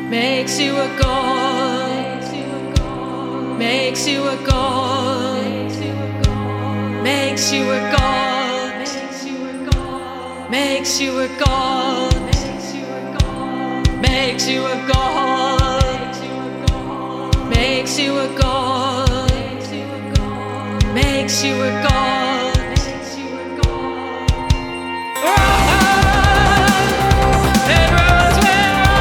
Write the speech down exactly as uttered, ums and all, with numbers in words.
makes you a god, makes you a god, makes you a god, makes you a god, makes you a god, makes you a god, makes you a god.